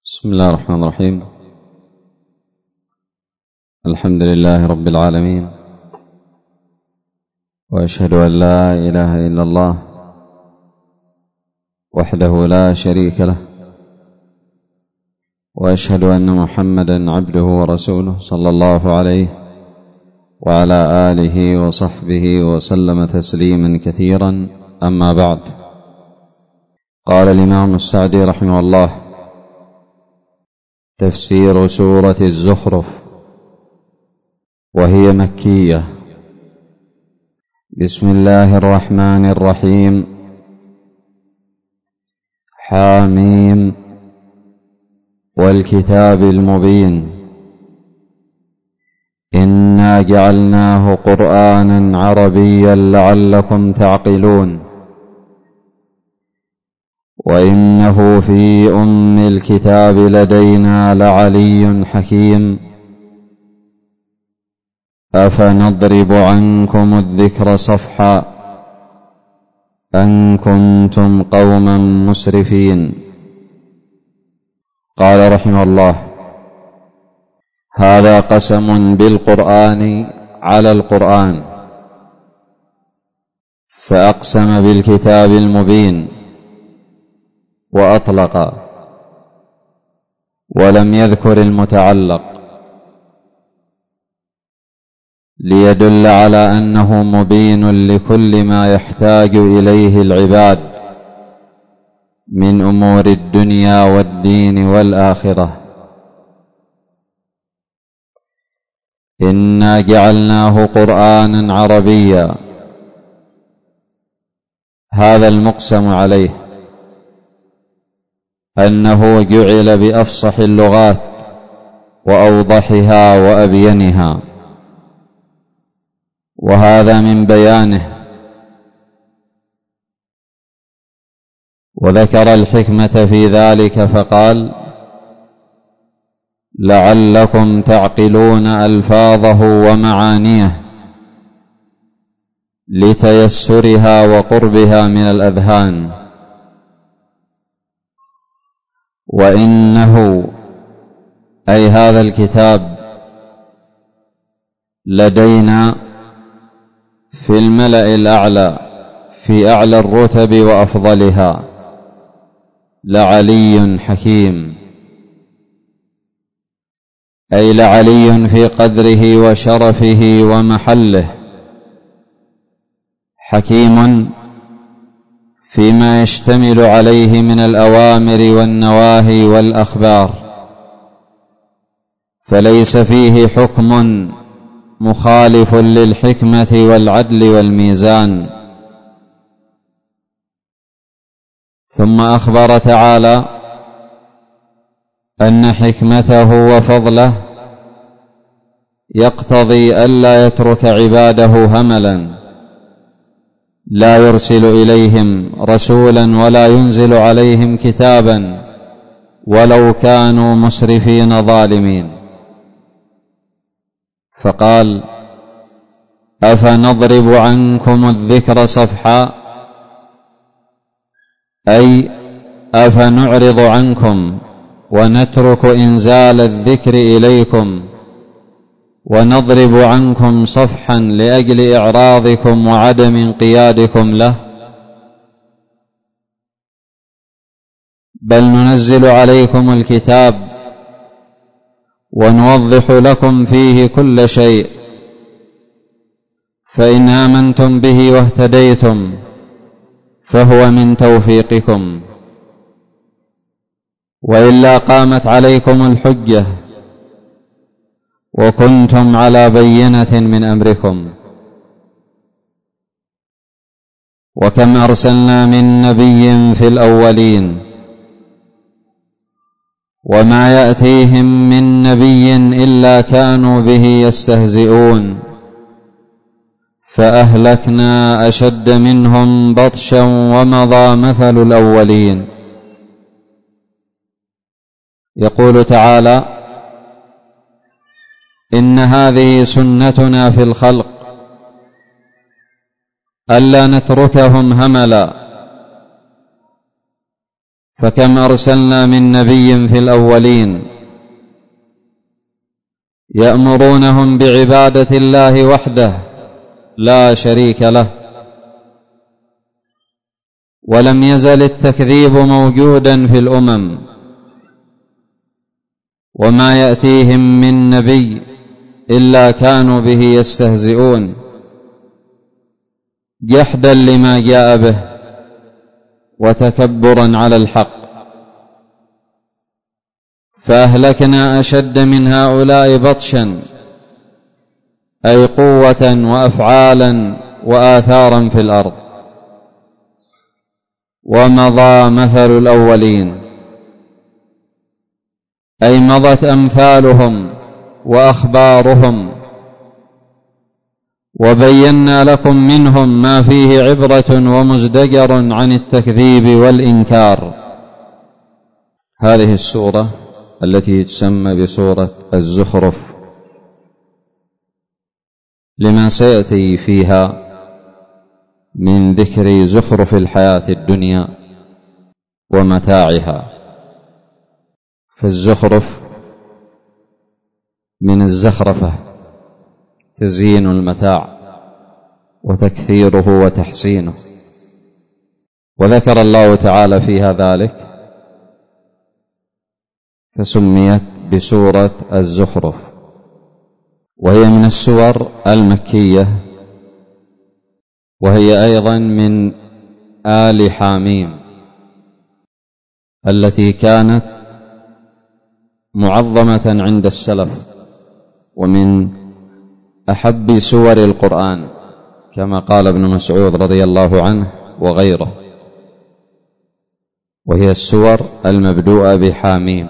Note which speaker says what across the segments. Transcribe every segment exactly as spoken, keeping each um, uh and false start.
Speaker 1: بسم الله الرحمن الرحيم. الحمد لله رب العالمين، وأشهد أن لا إله إلا الله وحده لا شريك له، وأشهد أن محمدا عبده ورسوله صلى الله عليه وعلى آله وصحبه وسلم تسليما كثيرا. أما بعد، قال الإمام السعدي رحمه الله: تفسير سورة الزخرف، وهي مكية. بسم الله الرحمن الرحيم. حاميم والكتاب المبين، إنا جعلناه قرآنا عربيا لعلكم تعقلون، وإنه في أم الكتاب لدينا لعلي حكيم. أفنضرب عنكم الذكر صفحا أن كنتم قوما مسرفين. قال رحمه الله: هذا قسم بالقرآن على القرآن، فأقسم بالكتاب المبين وأطلق، ولم يذكر المتعلق، ليدل على أنه مبين لكل ما يحتاج إليه العباد من أمور الدنيا والدين والآخرة. إنا جعلناه قرآنا عربيا، هذا المقسم عليه أنه جعل بأفصح اللغات وأوضحها وأبينها، وهذا من بيانه. وذكر الحكمة في ذلك فقال: لعلكم تعقلون ألفاظه ومعانيه لتيسرها وقربها من الأذهان. وإنه أي هذا الكتاب لدينا في الملأ الأعلى، في أعلى الرتب وأفضلها، لعلي حكيم، أي لعلي في قدره وشرفه ومحله، حكيم فيما يشتمل عليه من الأوامر والنواهي والأخبار، فليس فيه حكم مخالف للحكمة والعدل والميزان. ثم أخبر تعالى أن حكمته وفضله يقتضي ألا يترك عباده هملا، لا يرسل إليهم رسولا ولا ينزل عليهم كتابا ولو كانوا مسرفين ظالمين. فقال: أفنضرب عنكم الذكر صفحا، أي أفنعرض عنكم ونترك إنزال الذكر إليكم ونضرب عنكم صفحا لأجل إعراضكم وعدم انقيادكم له، بل ننزل عليكم الكتاب ونوضح لكم فيه كل شيء، فإن آمنتم به واهتديتم فهو من توفيقكم، وإلا قامت عليكم الحجة وكنتم على بينة من أمركم. وكم أرسلنا من نبي في الأولين، وما يأتيهم من نبي إلا كانوا به يستهزئون، فأهلكنا أشد منهم بطشا ومضى مثل الأولين. يقول تعالى: إن هذه سنتنا في الخلق ألا نتركهم هملا، فكم أرسلنا من نبي في الأولين يأمرونهم بعبادة الله وحده لا شريك له، ولم يزل التكذيب موجودا في الأمم، وما يأتيهم من نبي إلا كانوا به يستهزئون جحدا لما جاء به وتكبرا على الحق. فأهلكنا أشد من هؤلاء بطشا، أي قوة وأفعالا وآثارا في الأرض. ومضى مثل الأولين، أي مضت أمثالهم وأخبارهم، وبينا لكم منهم ما فيه عبرة ومزدجر عن التكذيب والإنكار. هذه السورة التي تسمى بسورة الزخرف لما سيأتي فيها من ذكر زخرف الحياة الدنيا ومتاعها. فالزخرف من الزخرفة، تزيين المتاع وتكثيره وتحسينه، وذكر الله تعالى فيها ذلك فسميت بسورة الزخرف، وهي من السور المكية، وهي أيضا من آل حاميم التي كانت معظمة عند السلف، ومن أحب سور القرآن كما قال ابن مسعود رضي الله عنه وغيره، وهي السور المبدوءة بحاميم،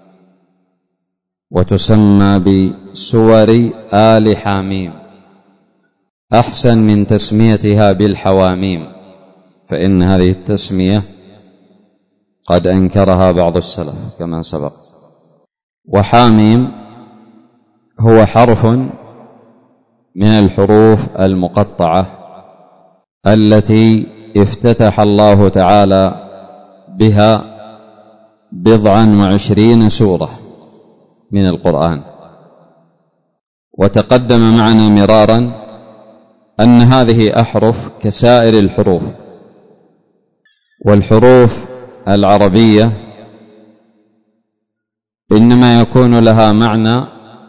Speaker 1: وتسمى بسور آل حاميم أحسن من تسميتها بالحواميم، فإن هذه التسمية قد أنكرها بعض السلف كما سبق. وحاميم هو حرف من الحروف المقطعة التي افتتح الله تعالى بها بضعا وعشرين سورة من القرآن. وتقدم معنا مرارا أن هذه أحرف كسائر الحروف، والحروف العربية إنما يكون لها معنى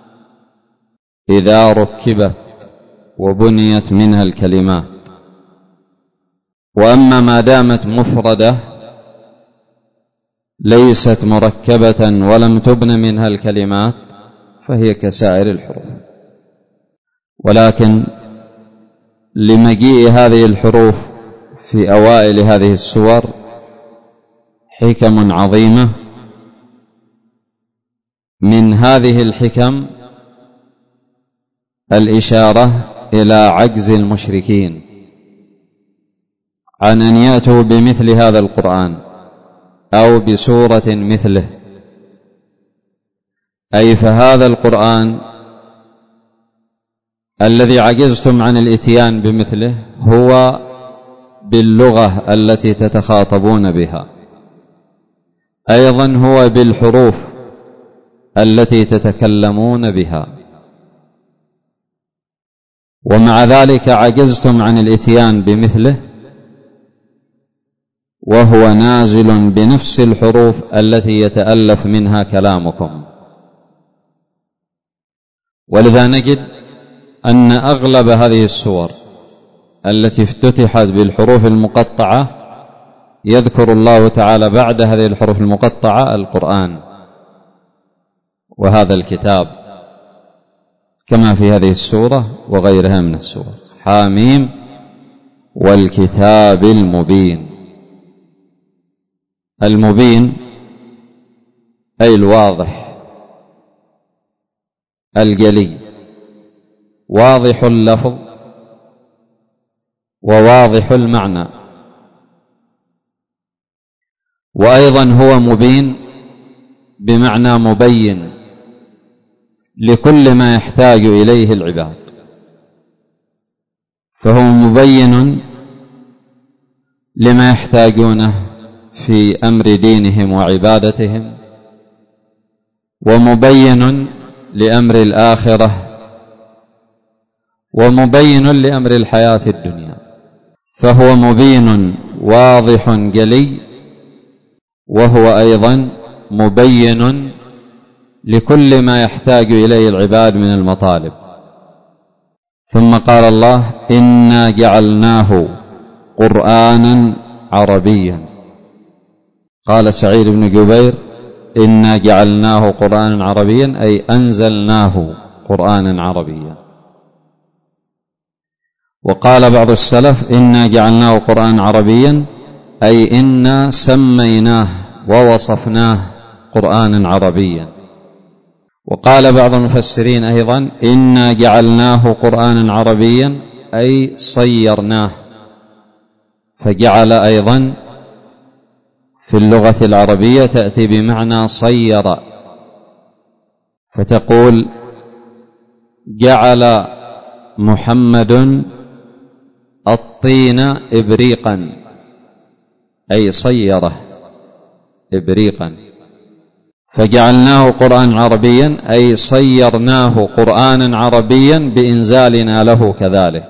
Speaker 1: إذا ركبت وبنيت منها الكلمات، وأما ما دامت مفردة ليست مركبة ولم تبن منها الكلمات فهي كسائر الحروف. ولكن لمجيء هذه الحروف في أوائل هذه السور حكم عظيمة، من هذه الحكم الإشارة إلى عجز المشركين عن أن يأتوا بمثل هذا القرآن أو بسورة مثله، أي فهذا القرآن الذي عجزتم عن الإتيان بمثله هو باللغة التي تتخاطبون بها، أيضا هو بالحروف التي تتكلمون بها، ومع ذلك عجزتم عن الإتيان بمثله وهو نازل بنفس الحروف التي يتألف منها كلامكم. ولذا نجد أن أغلب هذه السور التي افتتحت بالحروف المقطعة يذكر الله تعالى بعد هذه الحروف المقطعة القرآن وهذا الكتاب، كما في هذه السورة وغيرها من السور. حاميم والكتاب المبين. المبين أي الواضح الجلي، واضح اللفظ وواضح المعنى، وأيضا هو مبين بمعنى مبين لكل ما يحتاج إليه العباد، فهو مبين لما يحتاجونه في أمر دينهم وعبادتهم، ومبين لأمر الآخرة، ومبين لأمر الحياة الدنيا، فهو مبين واضح جلي، وهو أيضا مبين لكل ما يحتاج إليه العباد من المطالب. ثم قال الله: إنا جعلناه قرآنا عربيا. قال سعيد بن جبير: إنا جعلناه قرآنا عربيا، أي أنزلناه قرآنا عربيا. وقال بعض السلف: إنا جعلناه قرآنا عربيا، أي إنا سميناه ووصفناه قرآنا عربيا. وقال بعض المفسرين أيضا: إنا جعلناه قرآنا عربيا، أي صيرناه. فجعل أيضا في اللغة العربية تأتي بمعنى صير، فتقول: جعل محمد الطين إبريقا، أي صيره إبريقا. فجعلناه قرآن عربيا، أي صيرناه قرآنا عربيا بإنزالنا له كذلك.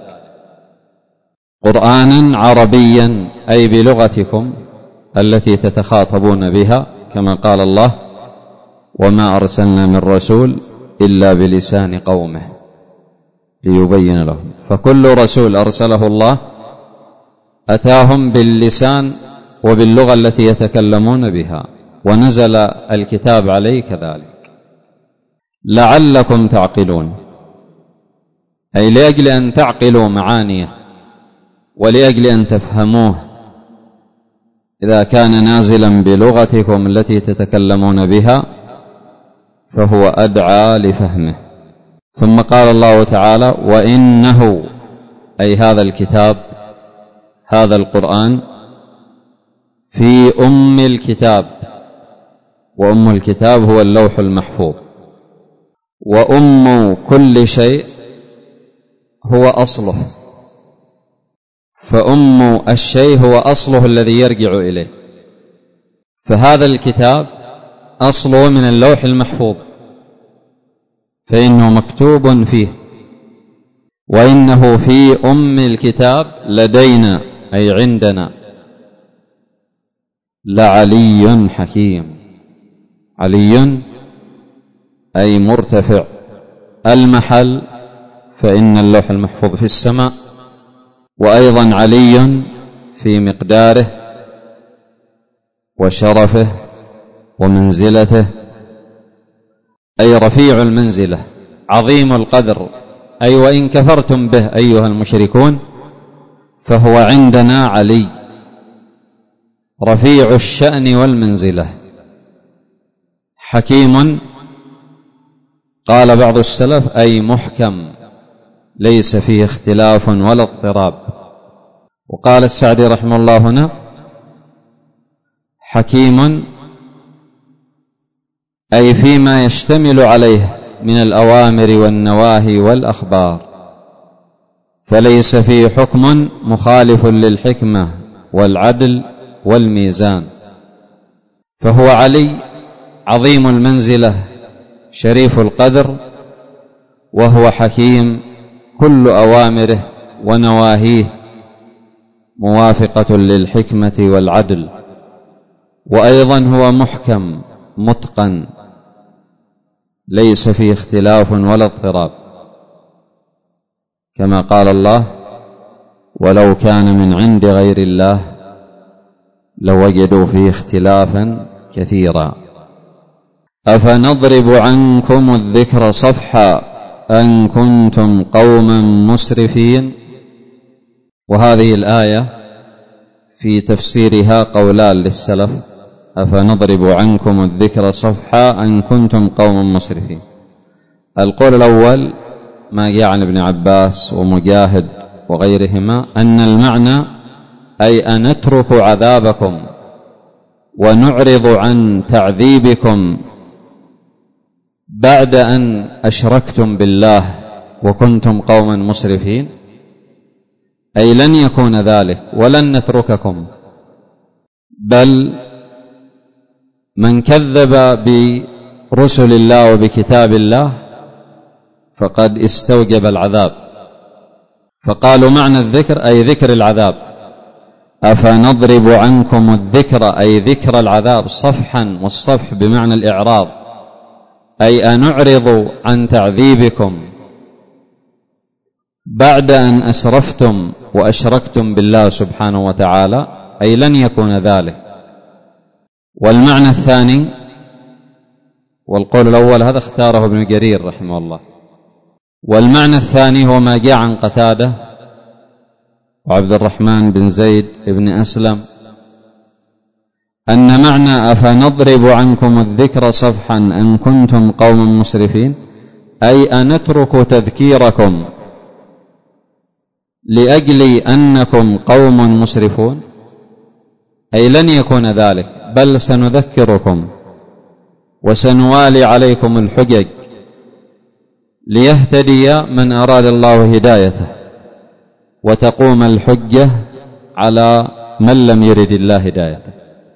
Speaker 1: قرآنا عربيا أي بلغتكم التي تتخاطبون بها، كما قال الله: وما أرسلنا من رسول إلا بلسان قومه ليبين لهم. فكل رسول أرسله الله أتاهم باللسان وباللغة التي يتكلمون بها، ونزل الكتاب عليه كذلك لعلكم تعقلون، أي لأجل أن تعقلوا معانيه ولأجل أن تفهموه. إذا كان نازلا بلغتكم التي تتكلمون بها فهو أدعى لفهمه. ثم قال الله تعالى: وإنه، أي هذا الكتاب، هذا القرآن، في أم الكتاب. وأم الكتاب هو اللوح المحفوظ، وأم كل شيء هو أصله، فأم الشيء هو أصله الذي يرجع إليه. فهذا الكتاب أصله من اللوح المحفوظ، فإنه مكتوب فيه. وإنه في أم الكتاب لدينا، أي عندنا، لعلي حكيم. علي أي مرتفع المحل، فإن اللوح المحفوظ في السماء، وأيضا علي في مقداره وشرفه ومنزلته، أي رفيع المنزلة عظيم القدر، أي وإن كفرتم به أيها المشركون فهو عندنا علي رفيع الشأن والمنزلة. حكيم، قال بعض السلف: أي محكم ليس فيه اختلاف ولا اضطراب. وقال السعدي رحمه الله هنا: حكيم أي فيما يشتمل عليه من الأوامر والنواهي والأخبار، فليس فيه حكم مخالف للحكمة والعدل والميزان. فهو علي عظيم المنزلة شريف القدر، وهو حكيم كل أوامره ونواهيه موافقة للحكمة والعدل. وأيضا هو محكم متقن ليس فيه اختلاف ولا اضطراب، كما قال الله: ولو كان من عند غير الله لوجدوا فيه اختلافا كثيرا. أفنضرب عنكم الذكر صفحا أن كنتم قوما مسرفين. وهذه الآية في تفسيرها قولان للسلف: أفنضرب عنكم الذكر صفحا أن كنتم قوما مسرفين. القول الأول ما جاء عن ابن عباس ومجاهد وغيرهما أن المعنى أي أن نترك عذابكم ونعرض عن تعذيبكم بعد أن أشركتم بالله وكنتم قوما مسرفين، أي لن يكون ذلك ولن نترككم، بل من كذب برسل الله وبكتاب الله فقد استوجب العذاب. فقالوا معنى الذكر أي ذكر العذاب. أفنضرب عنكم الذكر أي ذكر العذاب صفحا، والصفح بمعنى الإعراض، أي أنعرض عن تعذيبكم بعد أن أسرفتم وأشركتم بالله سبحانه وتعالى، أي لن يكون ذلك. والمعنى الثاني، والقول الأول هذا اختاره ابن جرير رحمه الله، والمعنى الثاني هو ما جاء عن قتادة وعبد الرحمن بن زيد بن أسلم أن معنى أفنضرب عنكم الذكر صفحا أن كنتم قوم مسرفين أي أنترك تذكيركم لأجل أنكم قوم مسرفون، أي لن يكون ذلك، بل سنذكركم وسنوالي عليكم الحجج ليهتدي من أراد الله هدايته، وتقوم الحجة على من لم يرد الله هدايته.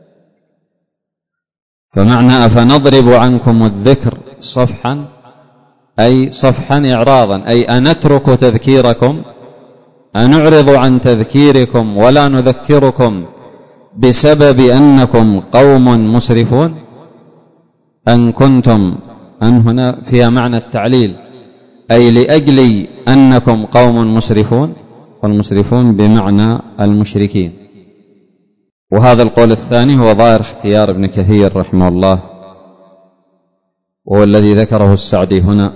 Speaker 1: فمعنى أفنضرب عنكم الذكر صفحا أي صفحا إعراضا، أي أنترك تذكيركم، أنعرض عن تذكيركم ولا نذكركم بسبب أنكم قوم مسرفون. أن كنتم، أن هنا فيها معنى التعليل، أي لأجل أنكم قوم مسرفون، والمسرفون بمعنى المشركين. وهذا القول الثاني هو ظاهر اختيار ابن كثير رحمه الله، وهو الذي ذكره السعدي هنا: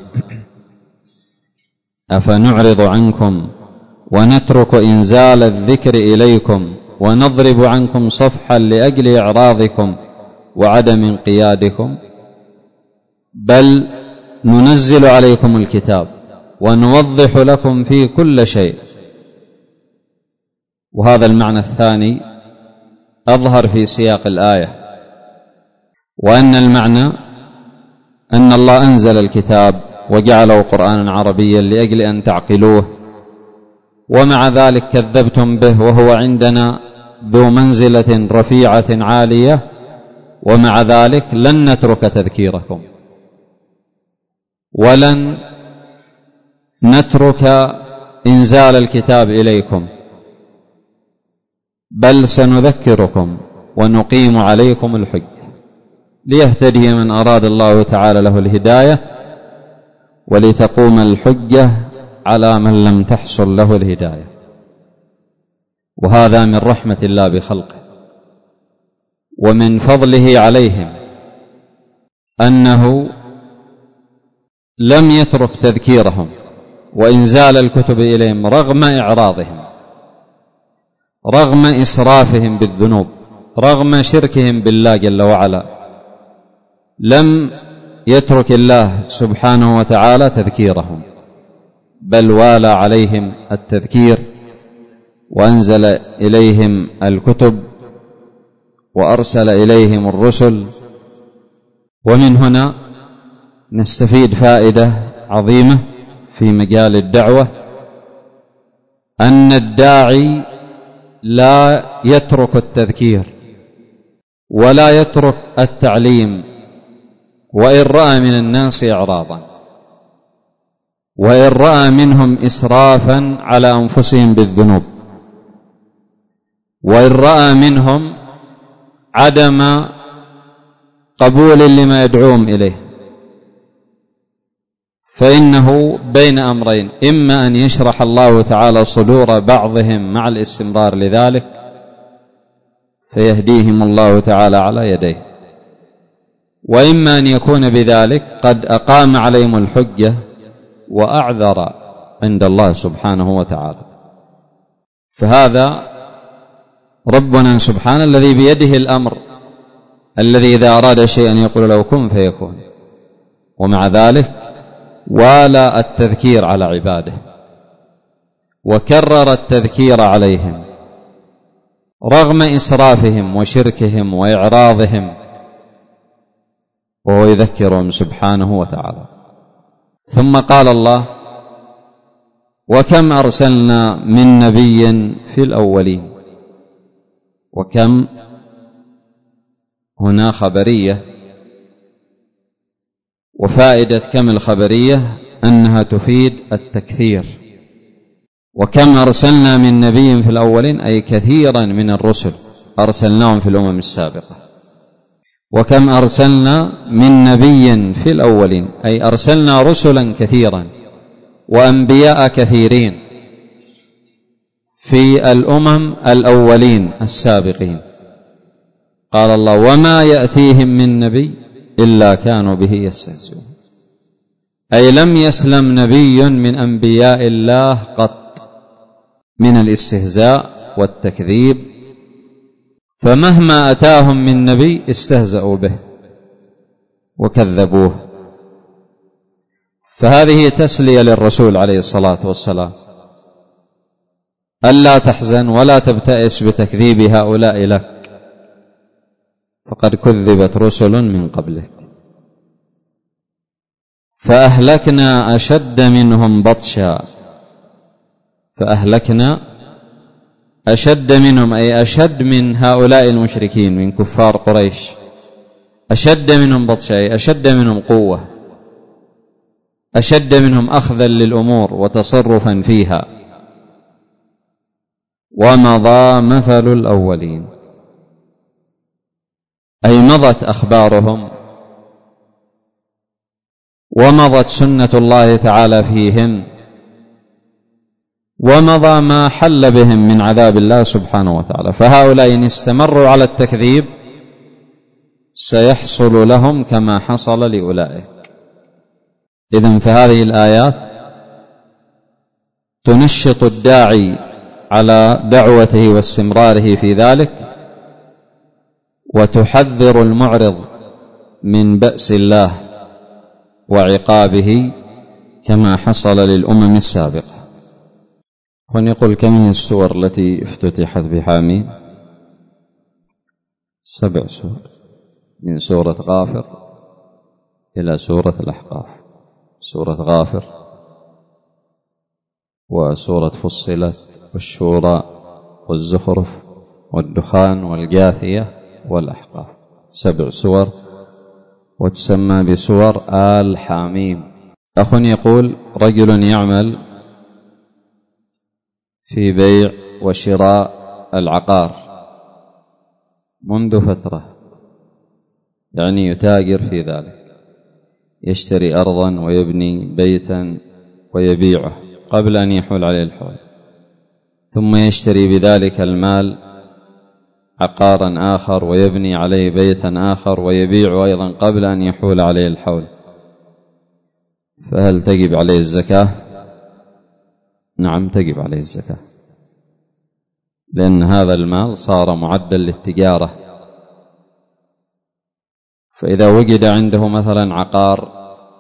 Speaker 1: أفنعرض عنكم ونترك إنزال الذكر إليكم ونضرب عنكم صفحا لأجل إعراضكم وعدم انقيادكم، بل ننزل عليكم الكتاب ونوضح لكم فيه كل شيء. وهذا المعنى الثاني أظهر في سياق الآية، وأن المعنى أن الله أنزل الكتاب وجعله قرآنا عربيا لأجل أن تعقلوه، ومع ذلك كذبتم به وهو عندنا ذو منزلة رفيعة عالية، ومع ذلك لن نترك تذكيركم ولن نترك إنزال الكتاب إليكم، بل سنذكركم ونقيم عليكم الحج ليهتدي من أراد الله تعالى له الهداية، ولتقوم الحجة على من لم تحصل له الهداية. وهذا من رحمة الله بخلقه ومن فضله عليهم أنه لم يترك تذكيرهم وإنزال الكتب إليهم رغم إعراضهم، رغم إسرافهم بالذنوب، رغم شركهم بالله جل وعلا، لم يترك الله سبحانه وتعالى تذكيرهم، بل والى عليهم التذكير وأنزل إليهم الكتب وأرسل إليهم الرسل. ومن هنا نستفيد فائدة عظيمة في مجال الدعوة، أن الداعي لا يترك التذكير ولا يترك التعليم، وإن رأى من الناس إعراضا، وإن رأى منهم إسرافا على أنفسهم بالذنوب، وإن رأى منهم عدم قبول لما يدعوهم إليه، فإنه بين أمرين: إما أن يشرح الله تعالى صدور بعضهم مع الاستمرار لذلك فيهديهم الله تعالى على يديه، وإما أن يكون بذلك قد أقام عليهم الحجة وأعذر عند الله سبحانه وتعالى. فهذا ربنا سبحانه الذي بيده الأمر، الذي إذا أراد شيئا يقول له كن فيكون، ومع ذلك والى التذكير على عباده وكرر التذكير عليهم رغم إسرافهم وشركهم وإعراضهم، وهو يذكرهم سبحانه وتعالى. ثم قال الله: وكم أرسلنا من نبي في الأولين. وكم هنا خبرية، وفائدة كم الخبرية أنها تفيد التكثير. وكم أرسلنا من نبي في الأولين، أي كثيرا من الرسل أرسلناهم في الأمم السابقة. وكم أرسلنا من نبي في الأولين، أي أرسلنا رسلا كثيرا وأنبياء كثيرين في الأمم الأولين السابقين. قال الله: وما يأتيهم من نبي إلا كانوا به يستهزئون، أي لم يسلم نبي من أنبياء الله قط من الاستهزاء والتكذيب، فمهما أتاهم من نبي استهزأوا به وكذبوه. فهذه تسلية للرسول عليه الصلاة والسلام، ألا تحزن ولا تبتئس بتكذيب هؤلاء لك، فقد كذبت رسل من قبلك. فأهلكنا أشد منهم بطشا، فأهلكنا أشد منهم، أي أشد من هؤلاء المشركين من كفار قريش، أشد منهم بطشا، أي أشد منهم قوة، أشد منهم أخذا للأمور وتصرفا فيها. ومضى مثل الأولين، أي مضت أخبارهم ومضت سنة الله تعالى فيهم، ومضى ما حل بهم من عذاب الله سبحانه وتعالى. فهؤلاء إن استمروا على التكذيب سيحصل لهم كما حصل لأولئك. إذن فهذه الآيات تنشط الداعي على دعوته واستمراره في ذلك، وتحذر المعرض من بأس الله وعقابه كما حصل للأمم السابقة. ونقول كم هي السور التي افتتحت بحاميم؟ سبع سور، من سورة غافر إلى سورة الأحقاف. سورة غافر وسورة فصلت والشورى والزخرف والدخان والجاثية والأحقاف، سبع سور، وتسمى بسور آل حاميم. أخ يقول: رجل يعمل في بيع وشراء العقار منذ فترة، يعني يتاجر في ذلك، يشتري أرضا ويبني بيتا ويبيعه قبل أن يحول عليه الحول، ثم يشتري بذلك المال عقارا آخر ويبني عليه بيتا آخر ويبيع أيضا قبل أن يحول عليه الحول، فهل تجب عليه الزكاة؟ نعم، تجب عليه الزكاة، لأن هذا المال صار معدا للتجارة. فإذا وجد عنده مثلا عقار،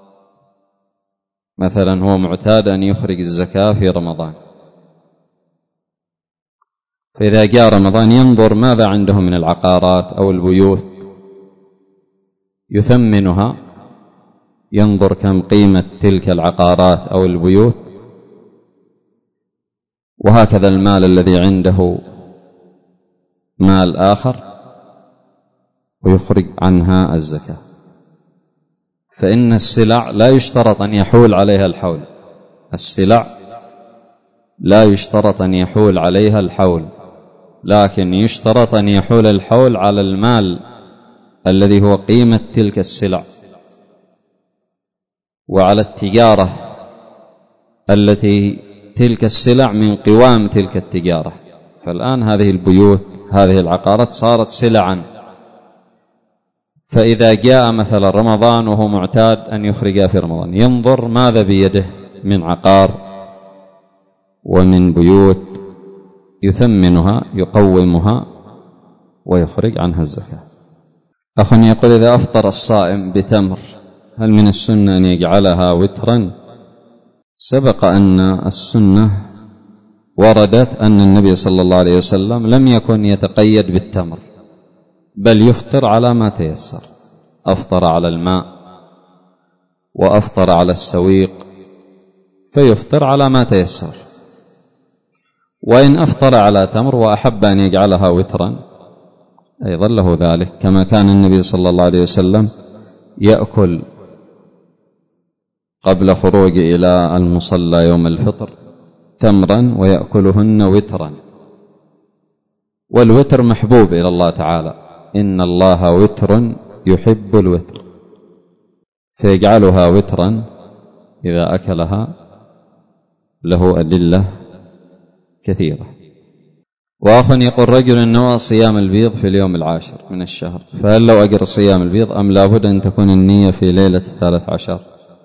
Speaker 1: مثلا هو معتاد أن يخرج الزكاة في رمضان، فإذا جاء رمضان ينظر ماذا عنده من العقارات أو البيوت، يثمنها، ينظر كم قيمة تلك العقارات أو البيوت، وهكذا المال الذي عنده مال آخر، ويخرج عنها الزكاة. فإن السلع لا يشترط أن يحول عليها الحول، السلع لا يشترط أن يحول عليها الحول، لكن يشترط أن يحول الحول على المال الذي هو قيمة تلك السلع، وعلى التجارة التي تلك السلع من قوام تلك التجارة. فالآن هذه البيوت، هذه العقارات صارت سلعا، فإذا جاء مثلا رمضان وهو معتاد أن يخرجها في رمضان، ينظر ماذا بيده من عقار ومن بيوت، يثمنها، يقومها، ويخرج عنها الزكاة. أخ يقول: إذا أفطر الصائم بتمر هل من السنة أن يجعلها وترا؟ سبق أن السنة وردت أن النبي صلى الله عليه وسلم لم يكن يتقيد بالتمر، بل يفطر على ما تيسر، أفطر على الماء وأفطر على السويق، فيفطر على ما تيسر. وإن أفطر على تمر وأحب أن يجعلها وترا أيضا له ذلك، كما كان النبي صلى الله عليه وسلم يأكل قبل خروجه إلى المصلى يوم الفطر تمرا ويأكلهن وترا، والوتر محبوب إلى الله تعالى، إن الله وتر يحب الوتر، فيجعلها وترا إذا أكلها، له أدلة كثيرة. وآخر يقول رجل نوى صيام البيض في اليوم العاشر من الشهر، فهل لو أجر صيام البيض أم لابد أن تكون النية في ليلة الثالث عشر؟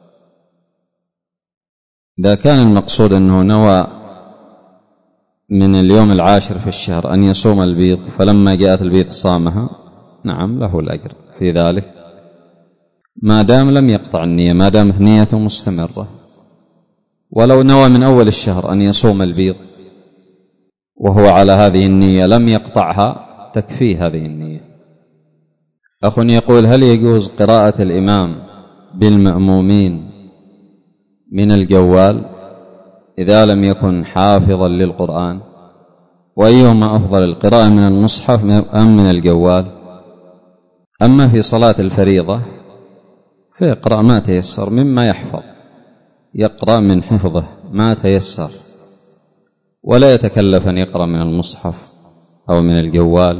Speaker 1: إذا كان المقصود أنه نوى من اليوم العاشر في الشهر أن يصوم البيض، فلما جاءت البيض صامها، نعم له الأجر في ذلك، ما دام لم يقطع النية، ما دامت نيته مستمرة. ولو نوى من أول الشهر أن يصوم البيض وهو على هذه النية لم يقطعها، تكفي هذه النية. أخ يقول هل يجوز قراءة الإمام بالمأمومين من الجوال إذا لم يكن حافظا للقرآن؟ وأيهما أفضل، القراءة من المصحف أم من الجوال؟ أما في صلاة الفريضة فيقرأ ما تيسر مما يحفظ، يقرأ من حفظه ما تيسر، ولا يتكلف أن يقرأ من المصحف أو من الجوال،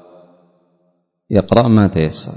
Speaker 1: يقرأ ما تيسر.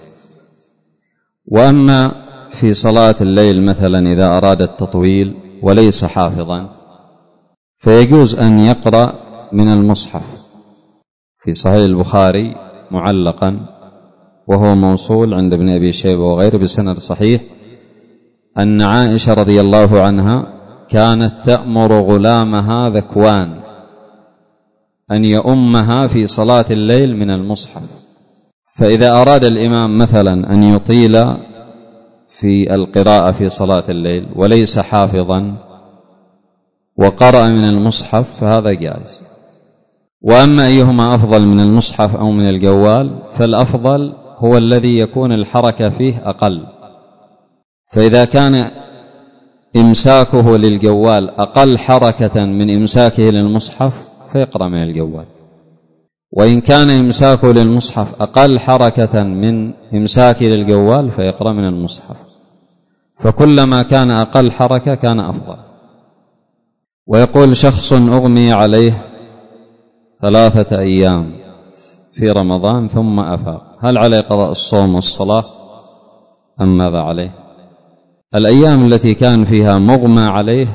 Speaker 1: وأما في صلاة الليل مثلا إذا أراد التطويل وليس حافظا فيجوز أن يقرأ من المصحف. في صحيح البخاري معلقا وهو موصول عند ابن أبي شيبة وغيره بسند صحيح أن عائشة رضي الله عنها كانت تأمر غلامها ذكوان أن يؤمها في صلاة الليل من المصحف، فإذا أراد الإمام مثلا أن يطيل في القراءة في صلاة الليل وليس حافظا وقرأ من المصحف فهذا جائز. وأما أيهما أفضل من المصحف أو من الجوال، فالأفضل هو الذي يكون الحركة فيه أقل، فإذا كان إمساكه للجوال أقل حركة من إمساكه للمصحف فيقرأ من الجوال، وإن كان إمساكه للمصحف أقل حركة من إمساكه للجوال فيقرأ من المصحف، فكلما كان أقل حركة كان أفضل. ويقول شخص أغمي عليه ثلاثة أيام في رمضان ثم أفاق، هل عليه قضاء الصوم والصلاة أم ماذا عليه؟ الأيام التي كان فيها مغمى عليه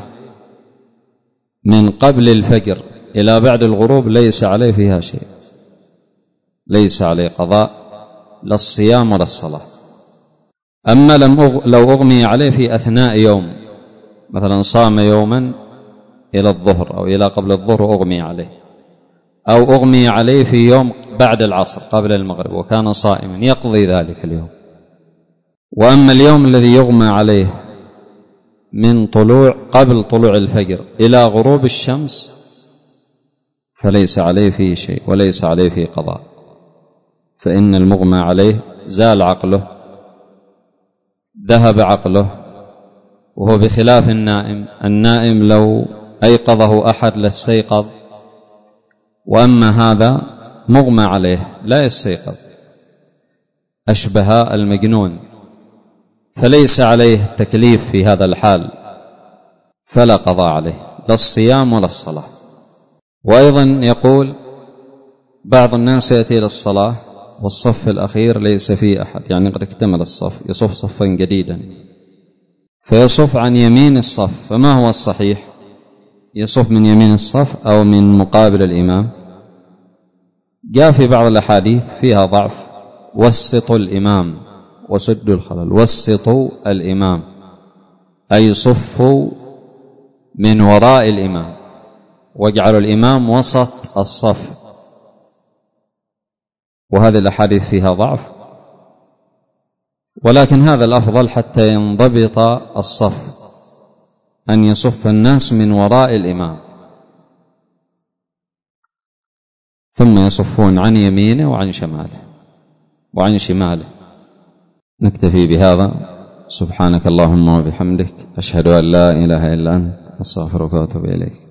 Speaker 1: من قبل الفجر إلى بعد الغروب ليس عليه فيها شيء، ليس عليه قضاء لا الصيام ولا الصلاة. أما لو أغمي عليه في أثناء يوم، مثلا صام يوما إلى الظهر أو إلى قبل الظهر وأغمي عليه، أو أغمي عليه في يوم بعد العصر قبل المغرب وكان صائما، يقضي ذلك اليوم. وأما اليوم الذي يغمى عليه من طلوع قبل طلوع الفجر إلى غروب الشمس فليس عليه فيه شيء وليس عليه فيه قضاء، فإن المغمى عليه زال عقله، ذهب عقله، وهو بخلاف النائم. النائم لو أيقظه أحد لاستيقظ، وأما هذا مغمى عليه لا يستيقظ، أشبه المجنون، فليس عليه التكليف في هذا الحال، فلا قضاء عليه لا الصيام ولا الصلاة. وأيضا يقول بعض الناس يأتي للصلاة والصف الأخير ليس فيه أحد، يعني قد اكتمل الصف، يصف صفا جديدا فيصف عن يمين الصف، فما هو الصحيح؟ يصف من يمين الصف أو من مقابل الإمام؟ جاء في بعض الأحاديث فيها ضعف: وسطوا الإمام وسدوا الخلل. وسطوا الإمام أي صفوا من وراء الإمام واجعلوا الإمام وسط الصف، وهذه الأحاديث فيها ضعف، ولكن هذا الأفضل حتى ينضبط الصف أن يصف الناس من وراء الإمام ثم يصفون عن يمينه وعن شماله وعن شماله. نكتفي بهذا. سبحانك اللهم وبحمدك، أشهد أن لا إله إلا أنت، أستغفرك وأتوب إليك.